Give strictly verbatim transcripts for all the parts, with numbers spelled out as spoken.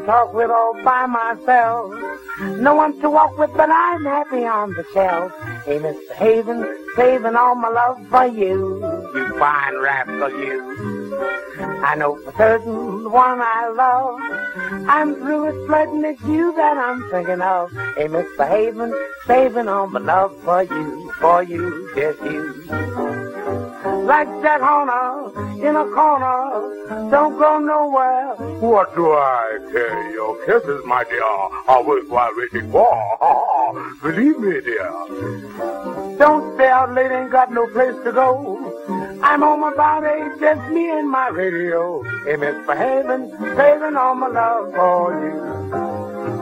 talk with all by myself. No one to walk with, but I'm happy on the shelf. Hey, misbehaving, saving all my love for you. You fine rascal, you. I know for certain the one I love. I'm through with flirting, it's you that I'm thinking of. Hey, misbehaving, saving all my love for you, for you, just you. Like that honor in a corner, don't go nowhere. What do I care? Your kisses, my dear, are worthwhile waiting for. Believe me, dear. Don't stay out late, ain't got no place to go. I'm on my body, just me and my radio. Hey, misbehaving, saving all my love for you.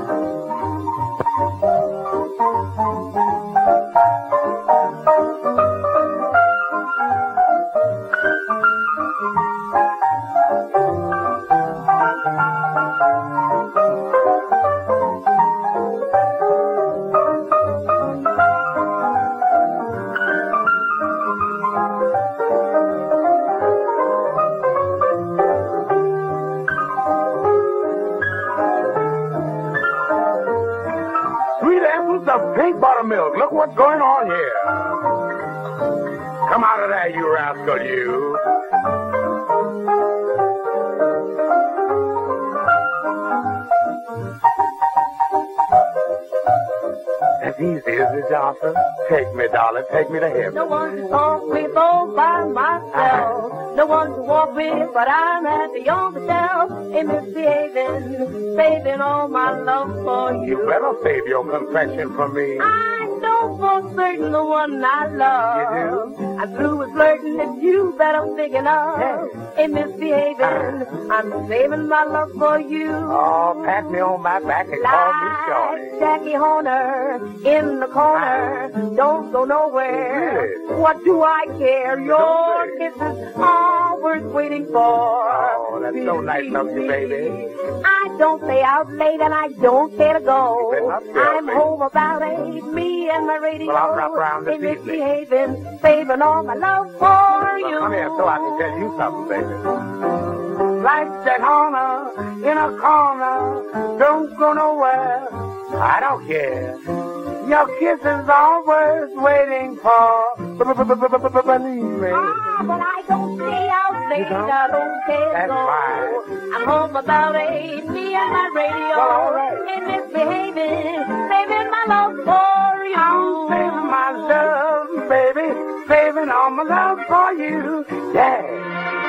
Of pink buttermilk. Look what's going on here. Come out of there, you rascal, you. That's easy, is it, Johnson? Take me, darling, take me to heaven. No one to talk with all by myself. No one to walk with, but I'm happy on the shelf. And misbehaving, saving all my love for you. You better save your confession for me. I know for certain the one I love. You do? I'm through with flirting, it's you that I'm thinking of. Yes. And misbehaving, uh. I'm saving my love for you. Oh, pat me on my back and like call me Shorty. Jackie Horner in the corner, uh. don't go nowhere. Really? What do I care? Your kisses are worth waiting for. Oh, that's so nice of you, baby. I don't stay out late and I don't care to go. There, I'm baby. home about eight, me and my radio. Well, I'll drop around this and evening. misbehaving, saving all my love for Well, you. come here so I can tell you something, baby. Like that honor in a corner, don't go nowhere. I don't care. Your kisses are worth waiting for. Believe me. Ah, but I don't stay out late. don't? I don't care That's so. fine. I'm home about eight, me and my radio. Well, all right. And misbehaving, saving my love for you. I'm saving my love, baby. Saving all my love for you. Yeah.